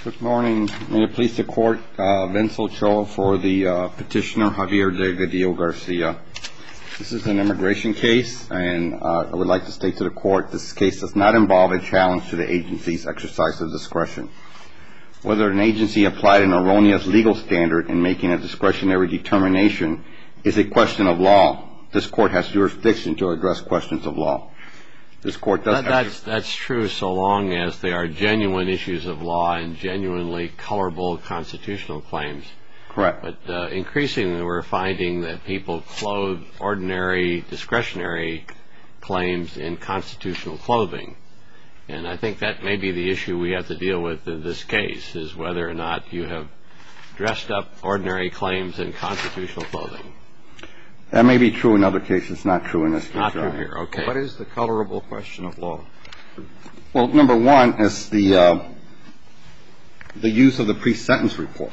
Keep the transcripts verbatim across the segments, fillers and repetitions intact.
Good morning. May it please the court, uh, Vince Ochoa for the uh, petitioner Javier Delgadillo-Garcia. This is an immigration case, and uh, I would like to state to the court this case does not involve a challenge to the agency's exercise of discretion. Whether an agency applied an erroneous legal standard in making a discretionary determination is a question of law. This court has jurisdiction to address questions of law. This court does that, that's, that's true so long as they are genuine issues of law and genuinely colorable constitutional claims. Correct. But uh, increasingly we're finding that people clothe ordinary discretionary claims in constitutional clothing. And I think that may be the issue we have to deal with in this case, is whether or not you have dressed up ordinary claims in constitutional clothing. That may be true in other cases, not true in this case. Not true here, okay. What is the colorable question of law? Well, number one is the uh, the use of the pre-sentence report.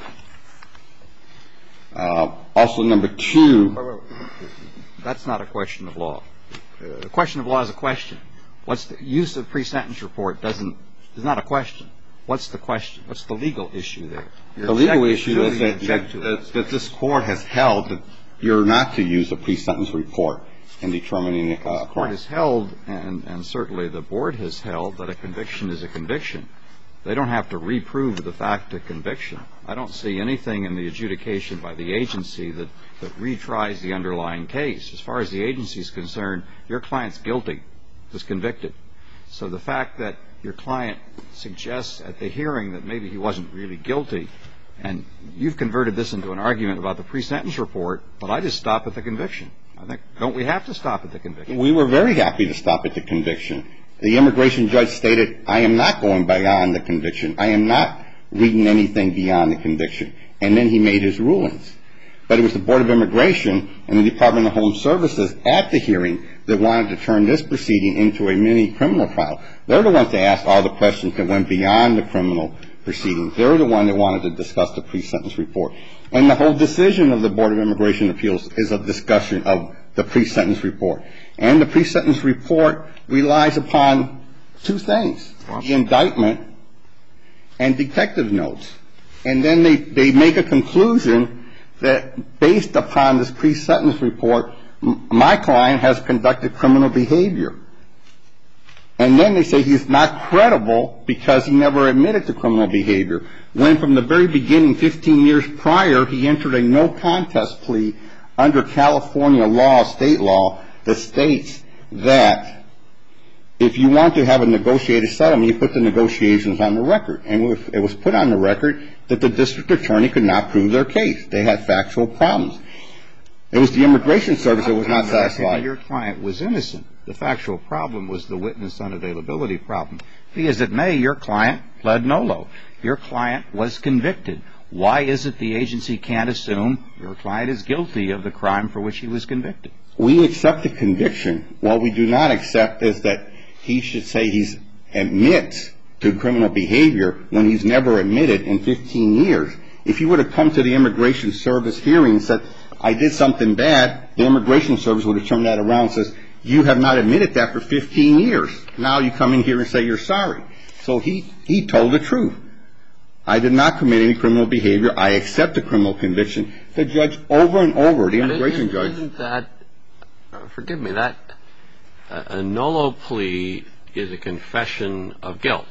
Uh, also, number two... Wait, wait, wait. That's not a question of law. A question of law is a question. What's the use of pre-sentence report doesn't is not a question. What's the question? What's the legal issue there? You're the legal issue is that, that, that, that this court has held that you're not to use a pre-sentence report in determining a crime. The court has held, and, and certainly the board has held, that a conviction is a conviction. They don't have to reprove the fact of conviction. I don't see anything in the adjudication by the agency that, that retries the underlying case. As far as the agency is concerned, your client's guilty, was convicted. So the fact that your client suggests at the hearing that maybe he wasn't really guilty, and you've converted this into an argument about the pre-sentence report, but I just stop at the conviction. I think, don't we have to stop at the conviction? We were very happy to stop at the conviction. The immigration judge stated, I am not going beyond the conviction. I am not reading anything beyond the conviction. And then he made his rulings. But it was the Board of Immigration and the Department of Home Services at the hearing that wanted to turn this proceeding into a mini criminal trial. They're the ones that asked all the questions that went beyond the criminal proceedings. They're the one that wanted to discuss the pre-sentence report. And the whole decision of the Board of Immigration Appeals is a discussion of the pre-sentence report. And the pre-sentence report relies upon two things, the indictment and detective notes. And then they, they make a conclusion that based upon this pre-sentence report, m- my client has conducted criminal behavior. And then they say he's not credible because he never admitted to criminal behavior, when from the very beginning, fifteen years prior, he entered a no contest plea under California law, state law, that states that if you want to have a negotiated settlement, you put the negotiations on the record. And it was put on the record that the district attorney could not prove their case. They had factual problems. It was the Immigration Service that was not satisfied. Your client was innocent. The factual problem was the witness unavailability problem. Be as it may, your client pled nolo. Your client was convicted. Why is it the agency can't assume your client is guilty of the crime for which he was convicted? We accept the conviction. What we do not accept is that he should say he admits to criminal behavior when he's never admitted in fifteen years. If he would have come to the Immigration Service hearing and said, I did something bad, the Immigration Service would have turned that around and says, you have not admitted that for fifteen years. Now you come in here and say you're sorry. So he, he told the truth. I did not commit any criminal behavior. I accept the criminal conviction. The judge over and over, the immigration judge. Isn't that, uh, forgive me, that uh, a nolo plea is a confession of guilt.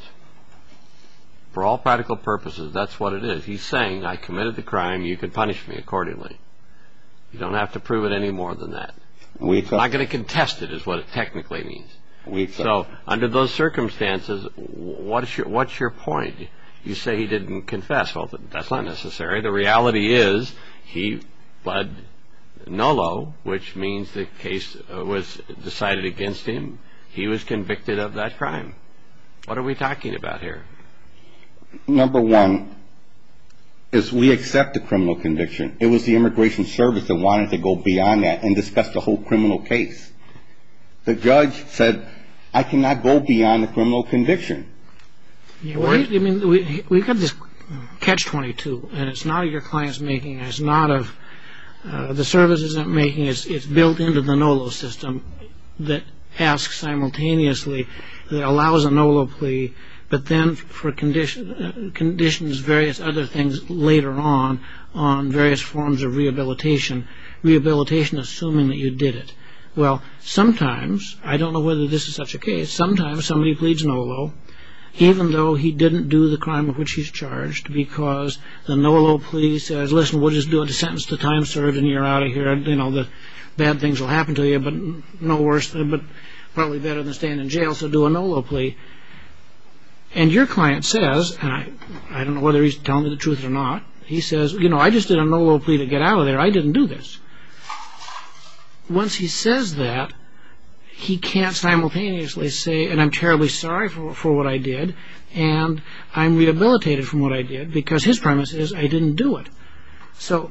For all practical purposes, that's what it is. He's saying, I committed the crime, you can punish me accordingly. You don't have to prove it any more than that. We I'm not going to contest it, is what it technically means. We accept. So, under those circumstances, what's your, what's your point? You say he didn't confess. Well, that's not necessary. The reality is he pled nolo, which means the case was decided against him. He was convicted of that crime. What are we talking about here? Number one is we accept the criminal conviction. It was the Immigration Service that wanted to go beyond that and discuss the whole criminal case. The judge said, I cannot go beyond the criminal conviction. Yeah, well, I mean, we, we've got this catch twenty-two, and it's not your client's making, it's not of uh, the service isn't making, it's, it's built into the NOLO system that asks simultaneously, that allows a NOLO plea, but then for condition, uh, conditions, various other things later on, on various forms of rehabilitation, rehabilitation assuming that you did it. Well, sometimes, I don't know whether this is such a case, sometimes somebody pleads nolo, even though he didn't do the crime of which he's charged, because the nolo plea says, listen, we'll just do it a sentence to time served and you're out of here, you know, the bad things will happen to you, but no worse, but probably better than staying in jail, so do a nolo plea. And your client says, and I, I don't know whether he's telling me the truth or not, he says, you know, I just did a nolo plea to get out of there, I didn't do this. Once he says that, he can't simultaneously say, and I'm terribly sorry for, for what I did, and I'm rehabilitated from what I did, because his premise is I didn't do it. So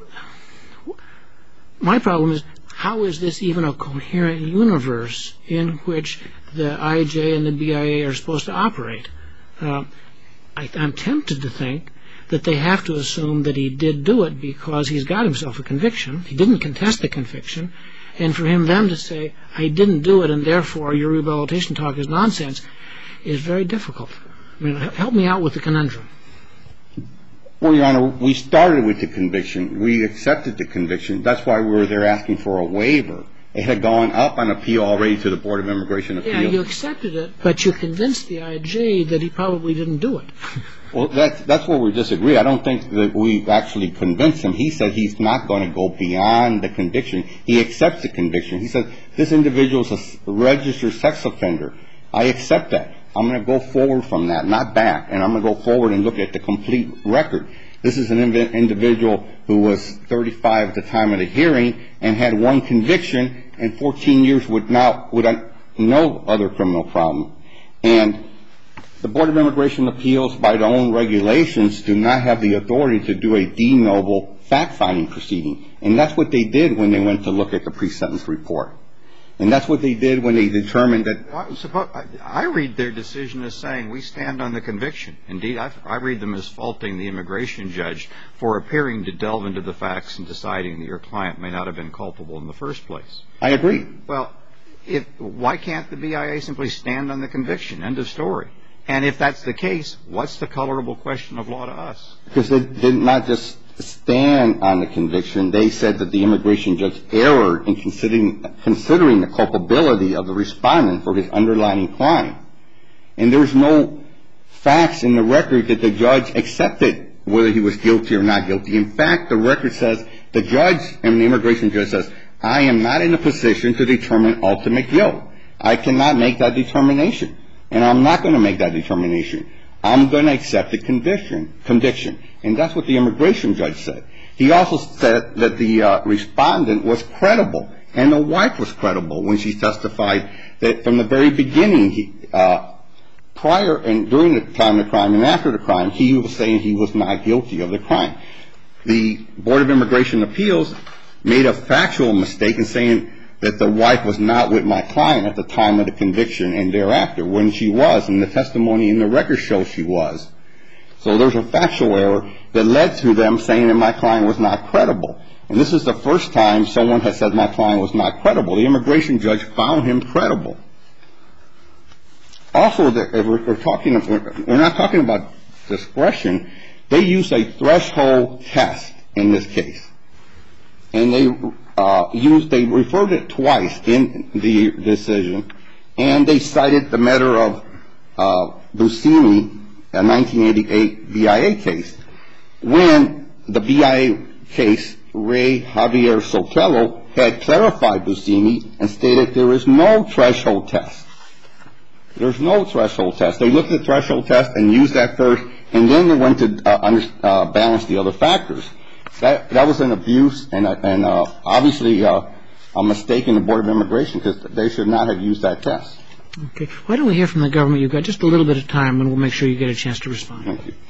my problem is, how is this even a coherent universe in which the I J and the B I A are supposed to operate? Uh, I, I'm tempted to think that they have to assume that he did do it because he's got himself a conviction. He didn't contest the conviction. And for him then to say, I didn't do it, and therefore your rehabilitation talk is nonsense, is very difficult. I mean, help me out with the conundrum. Well, Your Honor, we started with the conviction. We accepted the conviction. That's why we were there asking for a waiver. It had gone up on appeal already to the Board of Immigration Appeals. Yeah, you accepted it, but you convinced the I J that he probably didn't do it. Well, that's, that's where we disagree. I don't think that we actually convinced him. He said he's not going to go beyond the conviction. He accepts the conviction. He said, this individual is a registered sex offender. I accept that. I'm going to go forward from that, not back. And I'm going to go forward and look at the complete record. This is an inv- individual who was thirty-five at the time of the hearing and had one conviction and fourteen years with now with no other criminal problem. And the Board of Immigration Appeals, by their own regulations, do not have the authority to do a de novo fact-finding proceeding. And that's what they did when they went to look at the pre-sentence report. And that's what they did when they determined that... I read their decision as saying we stand on the conviction. Indeed, I, I read them as faulting the immigration judge for appearing to delve into the facts and deciding that your client may not have been culpable in the first place. I agree. Well, if, why can't the B I A simply stand on the conviction? End of story. And if that's the case, what's the colorable question of law to us? Because they did not just stand on the conviction. They said that the immigration judge erred in considering, considering the culpability of the respondent for his underlying crime. And there's no facts in the record that the judge accepted whether he was guilty or not guilty. In fact, the record says the judge and the immigration judge says, I am not in a position to determine ultimate guilt. I cannot make that determination. And I'm not going to make that determination. I'm going to accept the conviction, conviction. And that's what the immigration judge said. He also said that the uh, respondent was credible, and the wife was credible when she testified that from the very beginning, he, uh, prior and during the time of the crime and after the crime, he was saying he was not guilty of the crime. The Board of Immigration Appeals made a factual mistake in saying that the wife was not with my client at the time of the conviction and thereafter, when she was, and the testimony in the record shows she was. So there's a factual error that led to them saying that my client was not credible. And this is the first time someone has said my client was not credible. The immigration judge found him credible. Also, if we're talking, we're not talking about discretion. They used a threshold test in this case. And they uh, used, they referred it twice in the decision, and they cited the matter of uh, Buscemi, a nineteen eighty-eight B I A case, when the B I A case, Ray Javier Sotelo, had clarified Buscemi and stated there is no threshold test. There's no threshold test. They looked at the threshold test and used that first, and then they went to uh, under, uh, balance the other factors. That that was an abuse and, uh, and uh, obviously uh, a mistake in the Board of Immigration, because they should not have used that test. Okay. Why don't we hear from the government? You've got just a little bit of time, and we'll make sure you get a chance to respond. Thank you.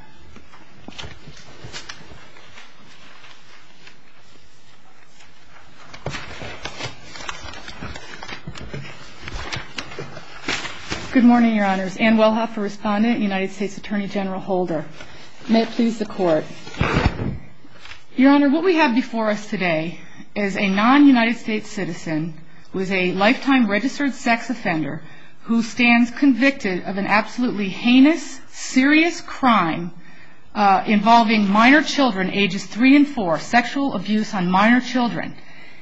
Good morning, Your Honors. Ann Wellhoff, Respondent, United States Attorney General Holder. May it please the Court. Your Honor, what we have before us today is a non-United States citizen who is a lifetime registered sex offender who stands convicted of an absolutely heinous, serious crime uh, involving minor children, ages three and four, sexual abuse on minor children,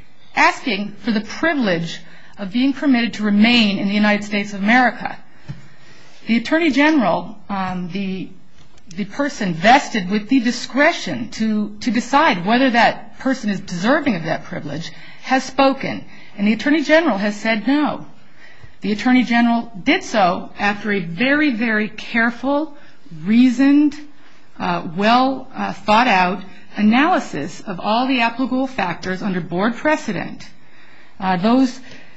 asking for the privilege of being permitted to remain in the United States of America. The Attorney General, um, the the person vested with the discretion to, to decide whether that person is deserving of that privilege, has spoken. And the Attorney General has said no. The Attorney General did so after a very, very careful, reasoned, uh, well uh, thought out analysis of all the applicable factors under board precedent. Uh, those,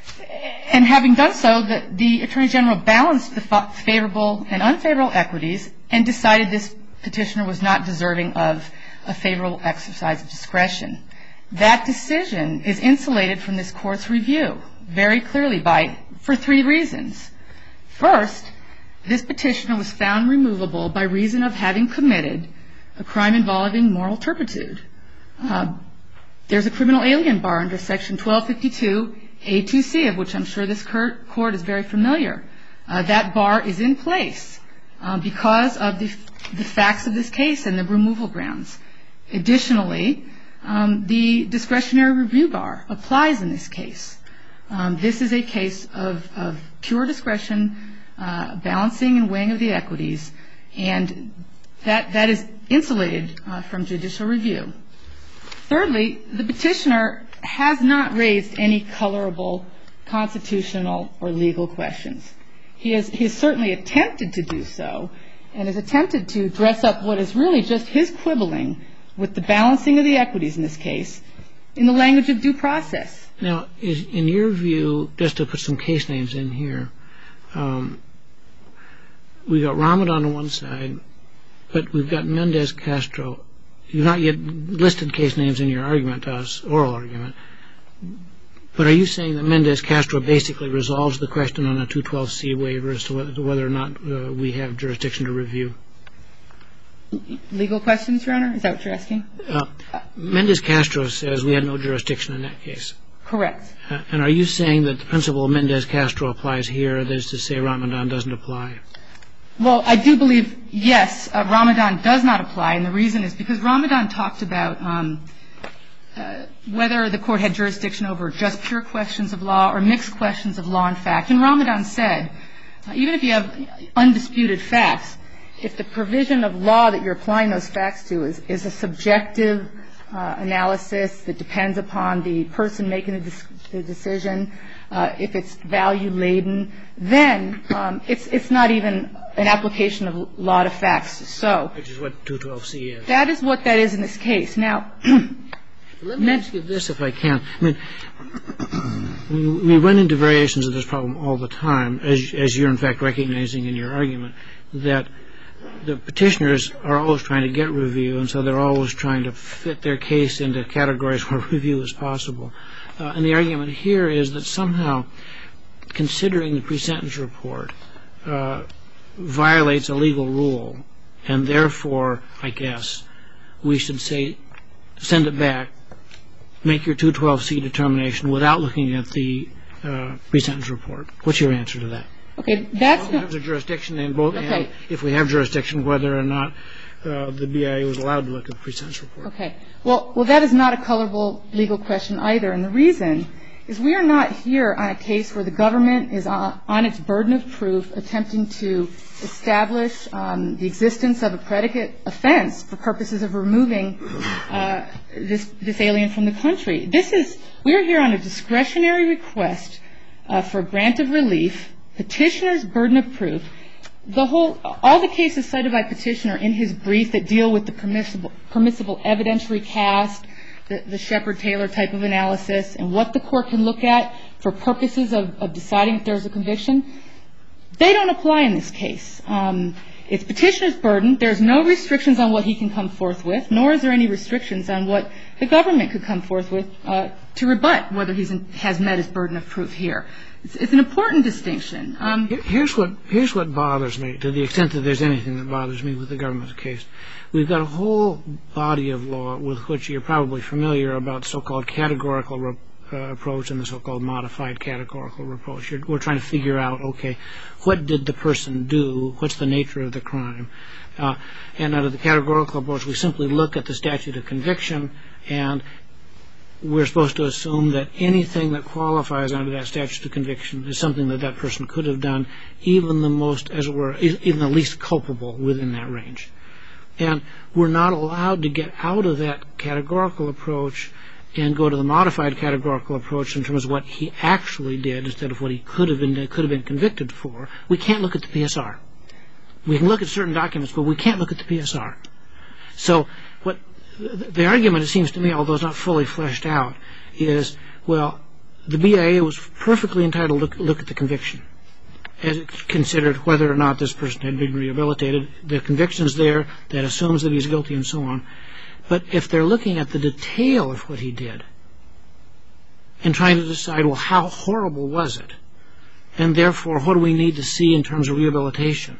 and having done so, the, the Attorney General balanced the favorable and unfavorable equities and decided this petitioner was not deserving of a favorable exercise of discretion. That decision is insulated from this court's review very clearly by, for three reasons. First, this petitioner was found removable by reason of having committed a crime involving moral turpitude. Uh, there's a criminal alien bar under Section twelve fifty-two A two C, of which I'm sure this court is very familiar. Uh, that bar is in place uh, because of the, the facts of this case and the removal grounds. Additionally, um, the discretionary review bar applies in this case. Um, this is a case of, of pure discretion, uh, balancing and weighing of the equities, and that, that is insulated uh, from judicial review. Thirdly, the petitioner has not raised any colorable constitutional or legal questions. He has, he has certainly attempted to do so, and has attempted to dress up what is really just his quibbling with the balancing of the equities in this case in the language of due process. Now, is, in your view, just to put some case names in here, um, we got Ramadan on one side, but we've got Mendez Castro. You've not yet listed case names in your argument to us, oral argument, but are you saying that Mendez Castro basically resolves the question on a two twelve C waiver as to whether, whether or not uh, we have jurisdiction to review? Legal questions, Your Honor? Is that what you're asking? Uh, Mendez Castro says we had no jurisdiction in that case. Correct. Uh, and are you saying that the principle of Mendez Castro applies here, that is to say Ramadan doesn't apply? Well, I do believe, yes, uh, Ramadan does not apply, and the reason is because Ramadan talked about um, uh, whether the court had jurisdiction over just pure questions of law or mixed questions of law and fact. And Ramadan said, uh, even if you have undisputed facts, if the provision of law that you're applying those facts to is, is a subjective uh, analysis that depends upon the person making the, dis- the decision, uh, if it's value-laden, then um, it's, it's not even an application of law to facts. So, which is what two twelve C is. That is what that is in this case. Now, let me ask you this, if I can. I mean, we run into variations of this problem all the time, as, as you're in fact recognizing in your argument, that the petitioners are always trying to get review, and so they're always trying to fit their case into categories where review is possible. Uh, and the argument here is that somehow considering the pre-sentence report uh, violates a legal rule, and therefore, I guess, we should say, send it back, make your two twelve C determination without looking at the uh, pre-sentence report. What's your answer to that? Okay, that's both in terms of jurisdiction and both, okay. And if we have jurisdiction, whether or not uh, the B I A was allowed to look at the pre-sentence report. Okay. Well, well, that is not a colorable legal question either, and the reason is we are not here on a case where the government is on, on its burden of proof attempting to establish um, the existence of a predicate offense for purposes of removing uh, this, this alien from the country. This is, we are here on a discretionary request uh, for a grant of relief, petitioner's burden of proof. The whole, all the cases cited by petitioner in his brief that deal with the permissible, permissible evidentiary cast, the, the Shepard-Taylor type of analysis, and what the court can look at for purposes of, of deciding if there's a conviction, they don't apply in this case. Um, it's petitioner's burden. There's no restrictions on what he can come forth with, nor is there any restrictions on what the government could come forth with uh, to rebut whether he has met his burden of proof here. It's, it's an important distinction. Um, here's what here's what bothers me, to the extent that there's anything that bothers me with the government's case. We've got a whole body of law with which you're probably familiar about so-called categorical re- uh, approach and the so-called modified categorical approach. You're, we're trying to figure out, okay, what did the person do? What's the nature of the crime? Uh, and under the categorical approach, we simply look at the statute of conviction, and we're supposed to assume that anything that qualifies under that statute of conviction is something that that person could have done, even the most, as it were, even the least culpable within that range. And we're not allowed to get out of that categorical approach and go to the modified categorical approach in terms of what he actually did instead of what he could have been could have been convicted for. We can't look at the P S R. We can look at certain documents, but we can't look at the P S R. So what the argument, it seems to me, although it's not fully fleshed out, is, well, the B I A was perfectly entitled to look, look at the conviction as it considered whether or not this person had been rehabilitated. The conviction's there, that assumes that he's guilty and so on. But if they're looking at the detail of what he did and trying to decide, well, how horrible was it? And therefore, what do we need to see in terms of rehabilitation?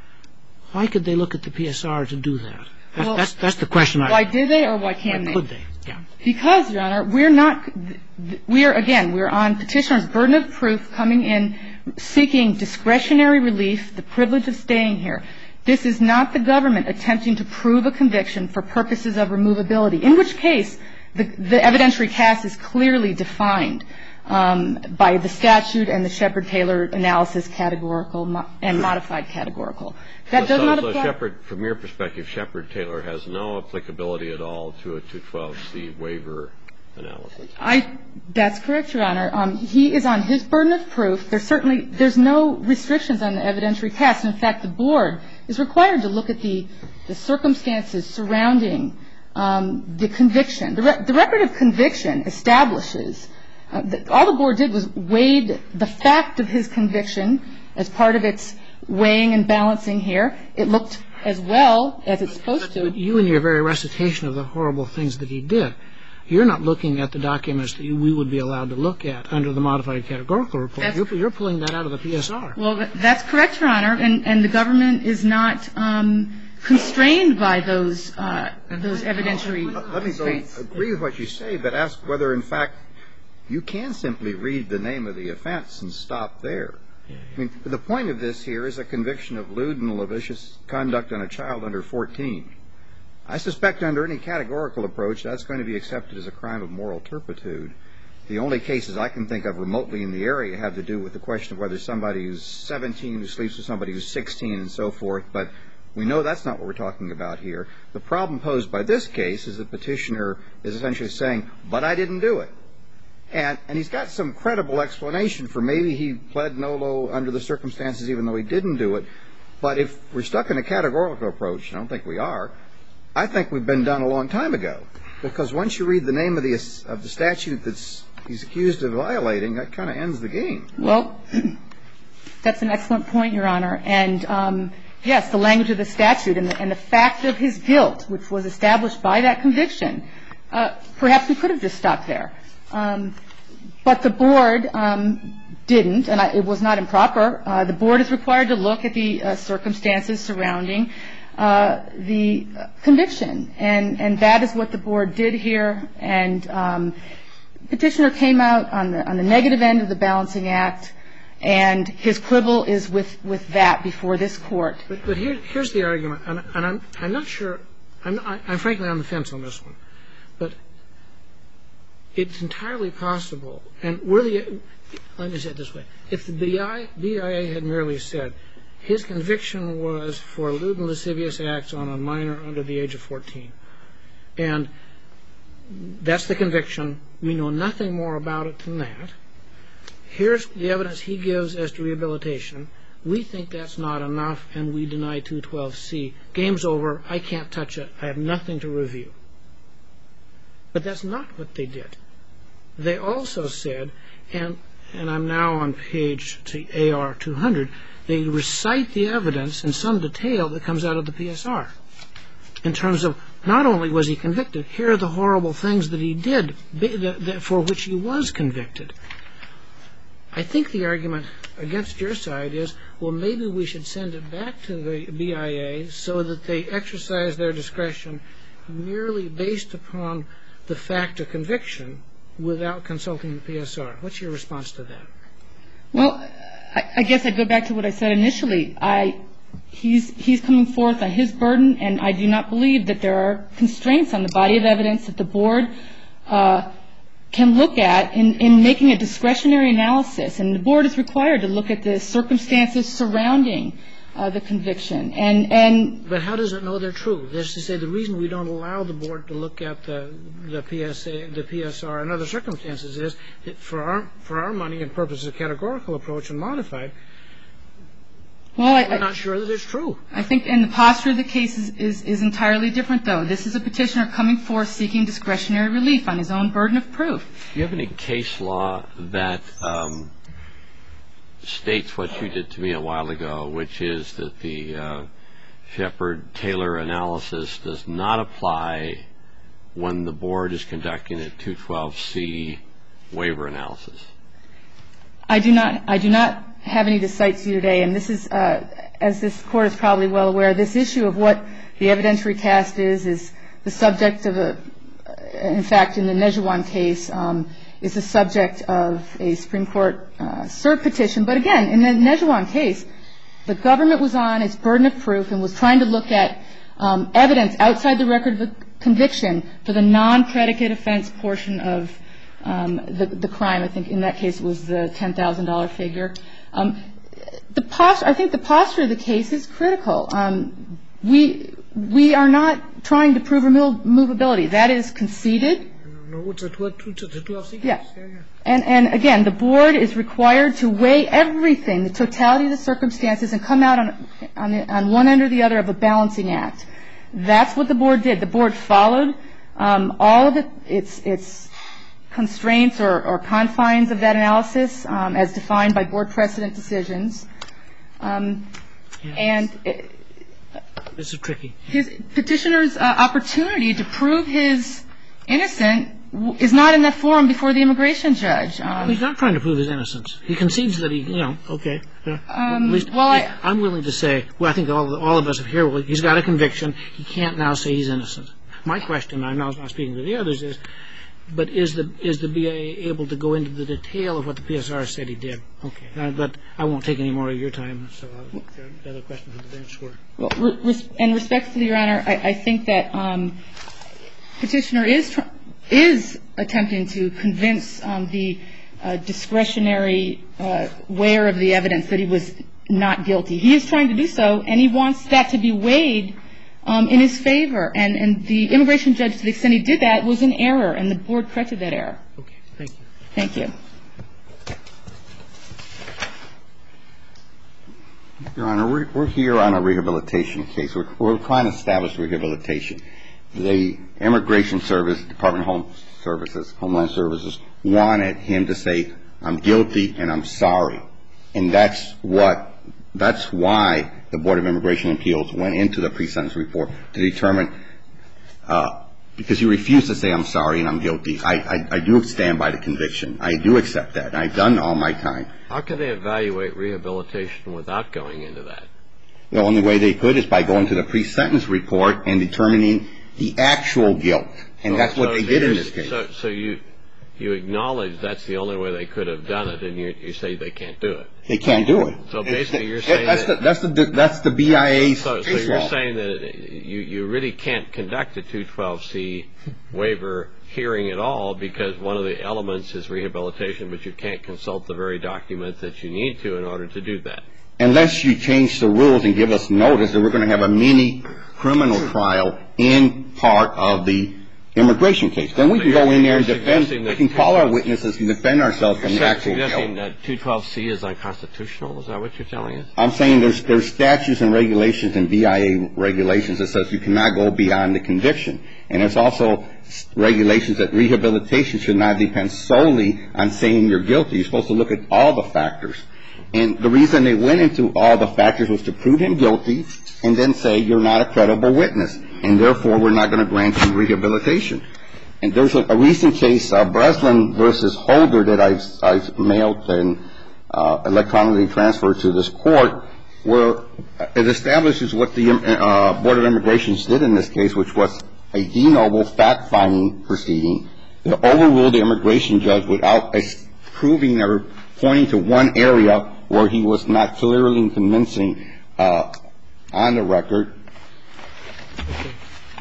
Why could they look at the P S R to do that? That's, well, that's, that's the question. Why I, did they or why can why they? Could they? Yeah. Because, Your Honor, we're not, we are, again, we're on petitioner's burden of proof coming in seeking discretionary relief, the privilege of staying here. This is not the government attempting to prove a conviction for purposes of removability, in which case the, the evidentiary cast is clearly defined um, by the statute and the Shepard-Taylor analysis categorical mo- and modified categorical. That so, does not so apply. Shepard, from your perspective, Shepard-Taylor has no applicability at all to a two twelve C waiver analysis. I, that's correct, Your Honor. Um, he is on his burden of proof. There's certainly, there's no restrictions on the evidentiary cast. In fact, the board is required to look at the, the circumstances surrounding um, the conviction. The, re- the record of conviction establishes, uh, that all the board did was weighed the fact of his conviction as part of its weighing and balancing here. It looked as well as it's supposed to. But you, in your very recitation of the horrible things that he did, you're not looking at the documents that we would be allowed to look at under the modified categorical report. You're, you're pulling that out of the P S R. Well, that's correct, Your Honor, and, and the government is not um, constrained by those uh, those evidentiary Let me constraints. go agree with what you say, but ask whether, in fact, you can simply read the name of the offense and stop there. Yeah, yeah. I mean, the point of this here is a conviction of lewd and lascivious conduct on a child under fourteen. I suspect under any categorical approach that's going to be accepted as a crime of moral turpitude. The only cases I can think of remotely in the area have to do with the question of whether somebody who's seventeen who sleeps with somebody who's sixteen and so forth, but we know that's not what we're talking about here. The problem posed by this case is the petitioner is essentially saying, but I didn't do it. And, and he's got some credible explanation for maybe he pled nolo under the circumstances even though he didn't do it. But if we're stuck in a categorical approach, and I don't think we are, I think we've been done a long time ago. Because once you read the name of the of the statute that's he's accused of violating, that kind of ends the game. Well, that's an excellent point, Your Honor. And, um, yes, the language of the statute and the, and the fact of his guilt, which was established by that conviction, uh, perhaps we could have just stopped there. Um, but the board um, didn't, and I, it was not improper. Uh, the board is required to look at the uh, circumstances surrounding uh, the uh, conviction, and, and that is what the board did here. And um, petitioner came out on the on the negative end of the balancing act, and his quibble is with, with that before this court. But, but here, here's the argument, and, and I'm I'm not sure. I'm I, I'm frankly on the fence on this one, but it's entirely possible, and we're the, let me say it this way. If the B I A had merely said his conviction was for lewd and lascivious acts on a minor under the age of fourteen, and that's the conviction, we know nothing more about it than that, here's the evidence he gives as to rehabilitation, we think that's not enough, and we deny two twelve C. Game's over, I can't touch it, I have nothing to review. But that's not what they did. They also said, and and I'm now on page A R two hundred, they recite the evidence in some detail that comes out of the P S R. In terms of not only was he convicted, here are the horrible things that he did for which he was convicted. I think the argument against your side is, well, maybe we should send it back to the B I A so that they exercise their discretion merely based upon the fact of conviction without consulting the P S R. What's your response to that? Well, I, I guess I'd go back to what I said initially. I, he's, he's coming forth on his burden, and I do not believe that there are constraints on the body of evidence that the board uh, can look at in, in making a discretionary analysis. And the board is required to look at the circumstances surrounding uh, the conviction. And, and But how does it know they're true? That is to say, the reason we don't allow the board to look at the, the, P S A, the P S R and other circumstances is that for our, for our money and purposes of categorical approach and modified, well, I, we're not sure that it's true. I think in the posture of the case is, is, is entirely different, though. This is a petitioner coming forth seeking discretionary relief on his own burden of proof. Do you have any case law that um, states what you did to me a while ago, which is that the uh, Shepard-Taylor analysis does not apply when the board is conducting a two twelve C waiver analysis? I do not. I do not have any to cite to you today, and this is, uh, as this court is probably well aware, this issue of what the evidentiary cast is is the subject of a. In fact, in the Nejuan case, um, is the subject of a Supreme Court uh, cert petition. But again, in the Nejuan case, the government was on its burden of proof and was trying to look at um, evidence outside the record of the conviction for the non-predicate offense portion of um, the, the crime. I think in that case it was the ten thousand dollars figure. Um, the posture, I think the posture of the case is critical. Um, we we are not trying to prove removability. That is conceded. No, it's a twelve C case. Yeah. Yeah, yeah. And, and again, the board is required to weigh everything, the totality of the circumstances, and come out on, on, the, on one end or the other of a balancing act. That's what the board did. The board followed um, all of it, its, its constraints or, or confines of that analysis um, as defined by board precedent decisions. Um, Yeah. And it, this is tricky. his petitioner's uh, opportunity to prove his innocent is not in that forum before the immigration judge. Um, He's not trying to prove his innocence. He concedes that he, you know, okay. Uh, Um, at least, well, I- I'm willing to say, well, I think all, all of us here, well, he's got a conviction. He can't now say he's innocent. My question, I'm now not speaking to the others, is, but is the is the B I A able to go into the detail of what the P S R said he did? Okay. Uh, but I won't take any more of your time, so I'll, the other question for the bench were. Well, res- and respectfully, Your Honor, I, I think that um, petitioner is tr- is attempting to convince um, the uh, discretionary uh, weigher of the evidence that he was not guilty. He is trying to do so, and he wants that to be weighed um, in his favor. And, and the immigration judge, to the extent he did that, was in error, and the board corrected that error. Okay. Thank you. Thank you. Your Honor, we're, we're here on a rehabilitation case. We're, we're trying to establish rehabilitation. The Immigration Service, Department of Home Services, Homeland Services, wanted him to say, I'm guilty and I'm sorry. And that's what, that's why the Board of Immigration Appeals went into the pre-sentence report to determine, uh, because he refused to say I'm sorry and I'm guilty. I, I, I do stand by the conviction. I do accept that. I've done all my time. How can they evaluate rehabilitation without going into that? The only way they could is by going to the pre-sentence report and determining the actual guilt. And So- that's what so they did in you're- this case. So, so you you acknowledge that's the only way they could have done it, and you, you say they can't do it. They can't do it. So basically you're It- saying that's that- the, that's the that's the B I A's So, so case you're law. saying that you, you really can't conduct a two twelve C waiver hearing at all because one of the elements is rehabilitation, but you can't consult the very document that you need to in order to do that. Unless you change the rules and give us notice that we're going to have a mini criminal trial in part of the immigration case. Then we So can go you're- in there and you're defend, suggesting we that can call our two- witnesses and defend ourselves from the You're actual suggesting guilt. that two twelve C is unconstitutional? Is that what you're telling us? I'm saying there's there's statutes and regulations and B I A regulations that says you cannot go beyond the conviction. And there's also regulations that rehabilitation should not depend solely on saying you're guilty. You're supposed to look at all the factors. And the reason they went into all the factors was to prove him guilty and then say you're not a credible witness, and therefore we're not going to grant you rehabilitation. And there's a, a recent case, uh, Breslin versus Holder, that I've, I've mailed and uh, electronically transferred to this court, where it establishes what the uh, Board of Immigration did in this case, which was a de novo fact-finding proceeding They overruled the immigration judge without proving or pointing to one area where he was not clearly and convincing uh, on the record. Okay.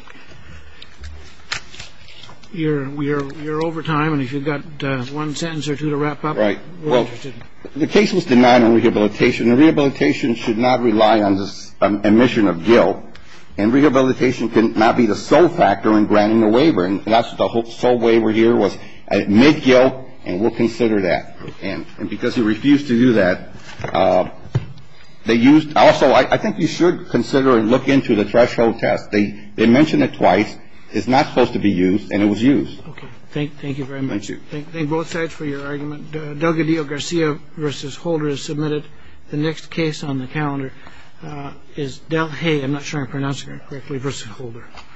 You're, you're, you're over time, and if you've got uh, one sentence or two to wrap up, right. we're well, interested. The case was denied on rehabilitation. And rehabilitation should not rely on this um, admission of guilt. And rehabilitation cannot be the sole factor in granting a waiver. And that's the whole sole waiver here was admit guilt, and we'll consider that. And, and because he refused to do that, uh, they used also, I, I think you should consider and look into the threshold test. They, they mentioned it twice. It's not supposed to be used, and it was used. Okay. Thank, thank you very much. Thank you. Thank, thank both sides for your argument. Uh, Delgadillo Garcia versus Holder is submitted. The next case on the calendar uh, is Del Hay, I'm not sure I'm pronouncing it correctly, versus Holder.